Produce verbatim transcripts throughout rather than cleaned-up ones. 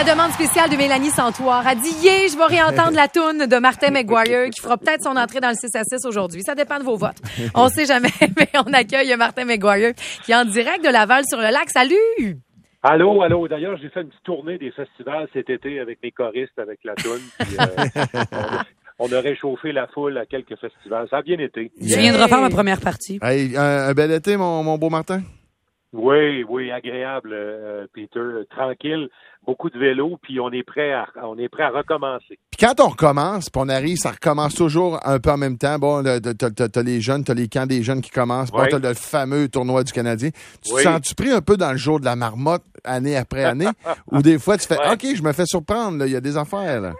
la demande spéciale de Mélanie Santoire. Elle dit, yeah, je vais réentendre la toune de Martin McGuire qui fera peut-être son entrée dans le six à six aujourd'hui. Ça dépend de vos votes. On sait jamais, mais on accueille Martin McGuire qui est en direct de Laval sur le lac. Salut! Allô, allô. D'ailleurs, j'ai fait une petite tournée des festivals cet été avec mes choristes, avec la toune. Puis, euh, on, on a réchauffé la foule à quelques festivals. Ça a bien été. Tu viens de refaire ma première partie. Hey, un, un bel été, mon, mon beau Martin? Oui, oui, agréable, euh, Peter. Tranquille, beaucoup de vélo, puis on est prêt à, on est prêt à recommencer. Puis quand on recommence, puis on arrive, ça recommence toujours un peu en même temps. Bon, t'as, t'as, t'as les jeunes, t'as les camps des jeunes qui commencent. Bon, oui. t'as le fameux tournoi du Canadien. Tu oui. te sens-tu pris un peu dans le jour de la marmotte, année après année? Ou des fois, tu fais, ouais. OK, je me fais surprendre, il y a des affaires, là.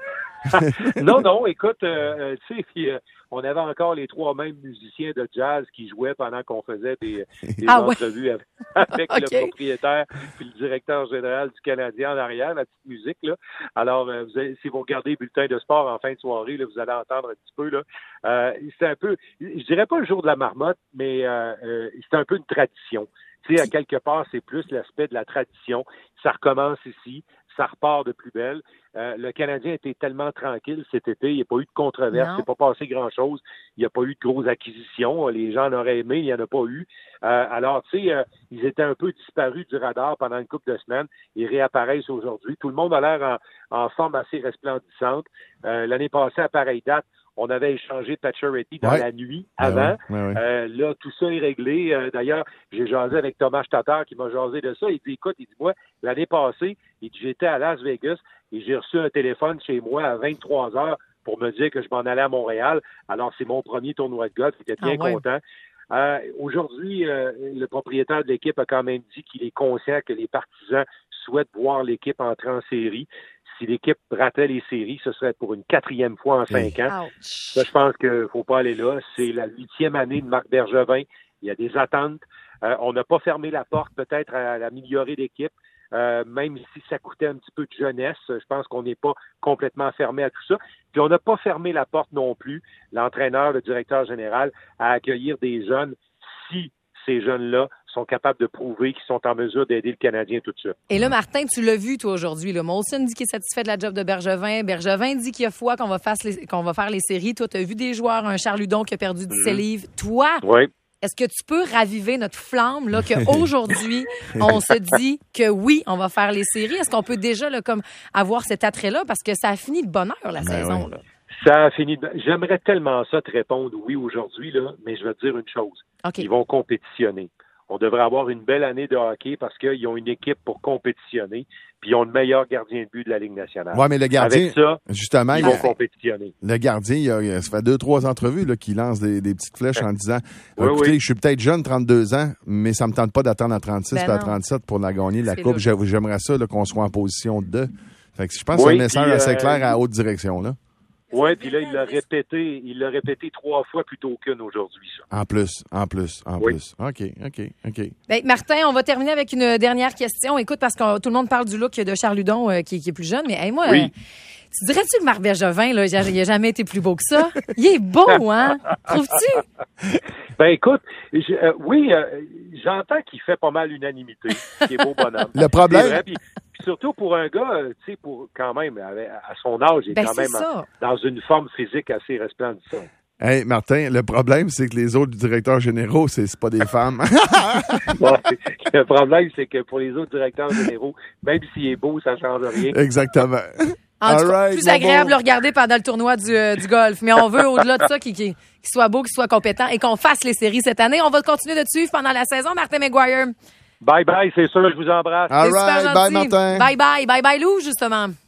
non, non, écoute, euh, tu sais, puis, euh, on avait encore les trois mêmes musiciens de jazz qui jouaient pendant qu'on faisait des, des ah, entrevues ouais. avec, avec okay. le propriétaire puis le directeur général du Canadien en arrière, la petite musique, là. Alors, euh, vous avez, si vous regardez Bulletin de sport en fin de soirée, là, vous allez entendre un petit peu, là. Euh, c'est un peu, je dirais pas le jour de la marmotte, mais euh, euh, c'est un peu une tradition. Tu sais, à quelque part, c'est plus l'aspect de la tradition. Ça recommence ici. Ça repart de plus belle. Euh, le Canadien était tellement tranquille cet été. Il n'y a pas eu de controverse. Il n'est pas passé grand-chose. Il n'y a pas eu de grosses acquisitions. Les gens en auraient aimé. Il n'y en a pas eu. Euh, alors, tu sais, euh, ils étaient un peu disparus du radar pendant une couple de semaines. Ils réapparaissent aujourd'hui. Tout le monde a l'air en, en forme assez resplendissante. Euh, l'année passée, à pareille date, on avait échangé Pacioretty dans ouais. la nuit avant. Ouais, ouais, ouais. Euh, là, tout ça est réglé. Euh, d'ailleurs, j'ai jasé avec Thomas Tatar qui m'a jasé de ça. Il dit, écoute, il dit, moi, l'année passée, il dit, j'étais à Las Vegas et j'ai reçu un téléphone chez moi à vingt-trois heures pour me dire que je m'en allais à Montréal. Alors, c'est mon premier tournoi de golf. Il était bien ah, ouais. content. Euh, aujourd'hui, euh, le propriétaire de l'équipe a quand même dit qu'il est conscient que les partisans souhaitent voir l'équipe entrer en série. Si l'équipe ratait les séries, ce serait pour une quatrième fois en cinq oui. ans. Ça, je pense qu'il ne faut pas aller là. C'est la huitième année de Marc Bergevin. Il y a des attentes. Euh, on n'a pas fermé la porte peut-être à, à améliorer l'équipe, euh, même si ça coûtait un petit peu de jeunesse. Je pense qu'on n'est pas complètement fermé à tout ça. Puis on n'a pas fermé la porte non plus, l'entraîneur, le directeur général, à accueillir des jeunes si ces jeunes-là sont capables de prouver qu'ils sont en mesure d'aider le Canadien tout de suite. Et là, Martin, tu l'as vu, toi, aujourd'hui. Là. Molson dit qu'il est satisfait de la job de Bergevin. Bergevin dit qu'il y a foi qu'on va faire les, qu'on va faire les séries. Toi, tu as vu des joueurs, un Charles Hudon qui a perdu dix-sept mmh. livres. Toi, oui. est-ce que tu peux raviver notre flamme, là, qu'aujourd'hui, on se dit que oui, on va faire les séries? Est-ce qu'on peut déjà là, comme avoir cet attrait-là? Parce que ça a fini de bonne heure, la ben saison. Oui. Là. Ça a fini de... J'aimerais tellement ça te répondre oui aujourd'hui, là, mais je vais te dire une chose. Okay. Ils vont compétitionner. On devrait avoir une belle année de hockey parce qu'ils ont une équipe pour compétitionner, puis ils ont le meilleur gardien de but de la Ligue nationale. Oui, mais le gardien, avec ça, justement, ils vont compétitionner. Le gardien, il y a, ça fait deux, trois entrevues là, qu'il lance des, des petites flèches en disant oui, écoutez, oui. je suis peut-être jeune, trente-deux ans, mais ça me tente pas d'attendre à trente-six ben et à trente-sept pour la gagner, la Coupe. Là. J'aimerais ça là, qu'on soit en position de. Fait que je pense oui, que c'est un message assez euh, clair à haute direction, là. Oui, puis là, il l'a répété, il l'a répété trois fois plutôt qu'une aujourd'hui, ça. En plus, en plus, en oui. plus. OK, OK, OK. Ben, Martin, on va terminer avec une dernière question. Écoute, parce que tout le monde parle du look de Charles Hudon, euh, qui, qui est plus jeune, mais hey, moi, oui. euh, tu dirais-tu que Marc Bergevin, là, il n'a jamais été plus beau que ça? Il est beau, hein? Trouves-tu? Ben écoute, je, euh, oui, euh, j'entends qu'il fait pas mal l'unanimité, qui est beau bonhomme. Le problème... Vrai, puis, puis surtout pour un gars, tu sais, pour quand même, à, à son âge, il est ben, quand même en, dans une forme physique assez resplendissante. Hey, Martin, le problème, c'est que les autres directeurs généraux, c'est, c'est pas des femmes. Bon, le problème, c'est que pour les autres directeurs généraux, même s'il est beau, ça change rien. Exactement. En tout cas, right, plus agréable de le regarder pendant le tournoi du, euh, du golf. Mais on veut, au-delà de ça, qu'il, qu'il soit beau, qu'il soit compétent et qu'on fasse les séries cette année. On va continuer de te suivre pendant la saison, Martin McGuire. Bye-bye, c'est sûr, je vous embrasse. All c'est right, super bye gentil. Martin. Bye bye, bye bye Lou, justement.